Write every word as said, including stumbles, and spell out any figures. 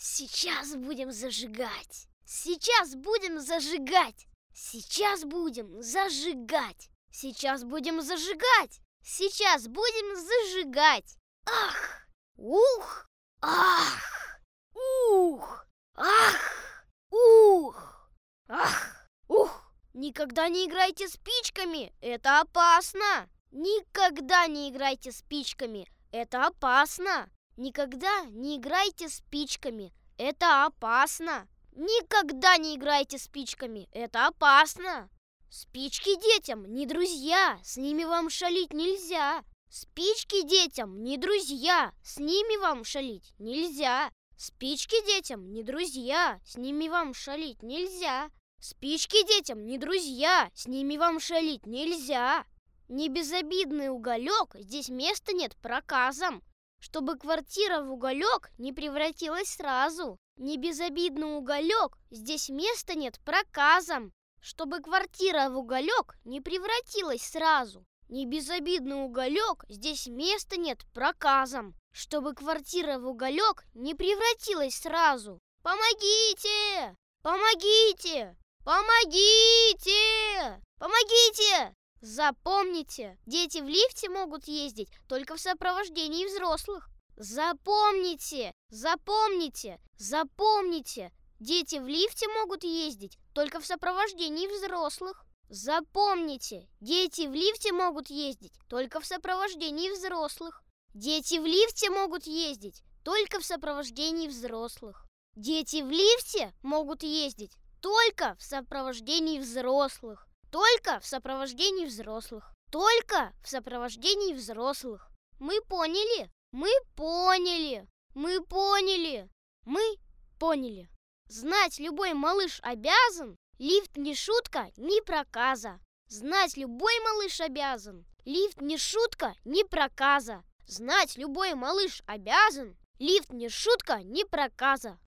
Сейчас будем зажигать. Сейчас будем зажигать. Сейчас будем зажигать. Сейчас будем зажигать. Сейчас будем зажигать. Ах! Ух! Ах! Ух! Ах! Ух! Ах! Ух! Никогда не играйте спичками, это опасно. Никогда не играйте спичками, это опасно. Никогда не играйте спичками, это опасно. Никогда не играйте спичками, это опасно. Спички детям не друзья, с ними вам шалить нельзя. Спички детям не друзья, с ними вам шалить нельзя. Спички детям не друзья, с ними вам шалить нельзя. Спички детям не друзья, с ними вам шалить нельзя. Не безобидный уголек, здесь места нет проказам. Чтобы квартира в уголек не превратилась сразу. Не безобидный уголек, здесь места нет проказам. Чтобы квартира в уголек не превратилась сразу. Не безобидный уголек, здесь места нет проказам. Чтобы квартира в уголек не превратилась сразу. Помогите! Помогите! Помогите! Помогите! Запомните, дети в лифте могут ездить только в сопровождении взрослых. Запомните, запомните, запомните, дети в лифте могут ездить только в сопровождении взрослых. Запомните, дети в лифте могут ездить только в сопровождении взрослых. Дети в лифте могут ездить только в сопровождении взрослых. Дети в лифте могут ездить только в сопровождении взрослых. Только в сопровождении взрослых. Только в сопровождении взрослых. Мы поняли? Мы поняли. Мы поняли. Мы поняли. Знать любой малыш обязан. Лифт не шутка, не проказа. Знать любой малыш обязан. Лифт не шутка, не проказа. Знать любой малыш обязан. Лифт не шутка, не проказа.